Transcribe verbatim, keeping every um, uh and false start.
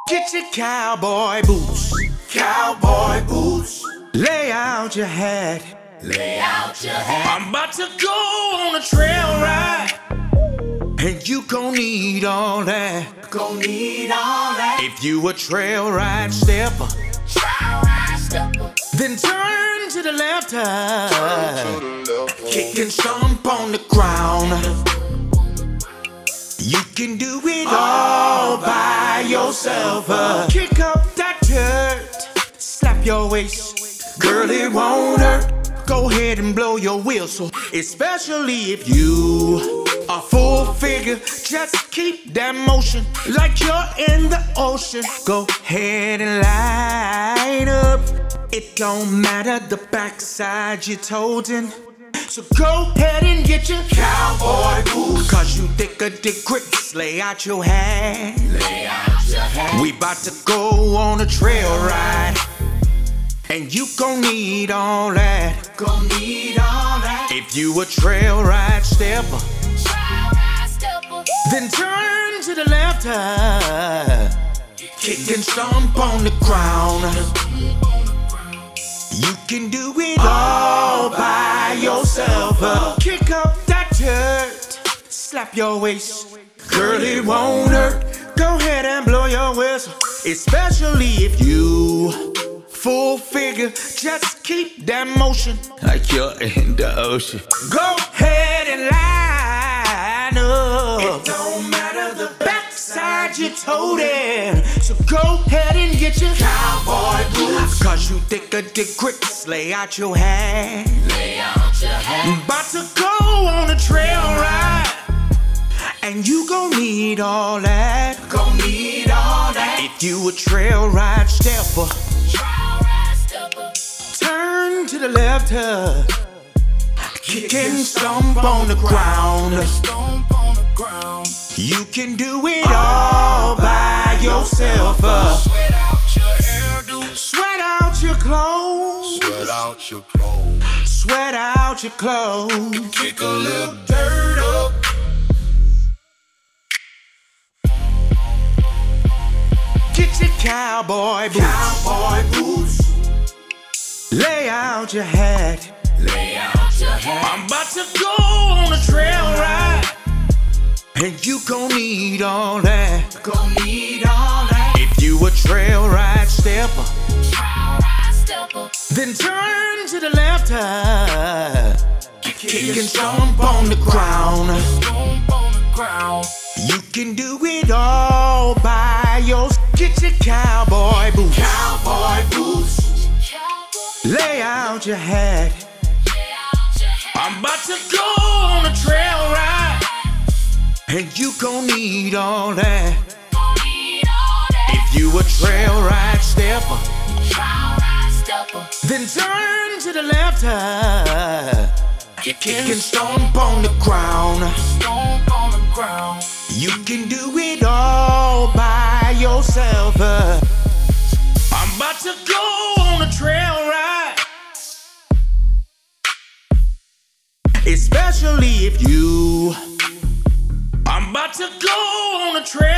Get your cowboy boots, cowboy boots. Lay out your hat, lay out your hat. I'm about to go on a trail ride, and you gon' need all that. Gon' need all that. If you a trail ride stepper, trail ride stepper, then turn to the left hand, kick and stomp on the ground. You can do it all by yourself. Uh. Kick up that dirt, slap your waist, girl, it won't hurt. Go ahead and blow your whistle, especially if you are full figure. Just keep that motion like you're in the ocean. Go ahead and light up. It don't matter the backside you're toting. So go ahead and get your cowboy boots, cause you thick a dick grits. Lay out your hat, lay out your hat. We bout to go on a trail ride, and you gon' need all that. Gon' need all that. If you a trail ride stepper, trail ride stepper, then turn to the left hand, kick and stomp on the ground. You can do it all by yourself. Uh. Kick up that dirt, slap your waist, girl, it won't hurt. Go ahead and blow your whistle, especially if you full figure. Just keep that motion like you're in the ocean. Go ahead and line up. It don't matter the backside you're toting. So go ahead and get your cowboy boots, cause you thick a dick grits. Lay out your hat, lay out your hat. About to go on a trail ride, and you gon' need all that. Gon' need all that. If you a trail ride stepper, trail ride stepper, turn to the left, uh, kick and stomp on the ground. Stomp on the ground. You can do it all by yourself. Uh. Sweat out your hairdo, sweat out your clothes, sweat out your clothes, sweat out your clothes. Kick a little dirt up. Get your cowboy boots, cowboy boots. Lay out your hat, lay out your hat. I'm about to go on a trail ride, and you gon' need all that. Gon' need all that. If you a trail ride stepper, trail ride stepper, then turn to the left hand, kick and stomp on the ground. Stomp on the ground. You can do it all by yourself. Get your cowboy boots, cowboy boots. Lay out your hat. I'm about to go on a trail ride, and you gon' need all that. If you a trail ride stepper, then turn to the left hand, kick and stomp on the ground. You can do it all by yourself. Uh. I'm about to go on a trail ride, especially if you. I'm about to go on a trail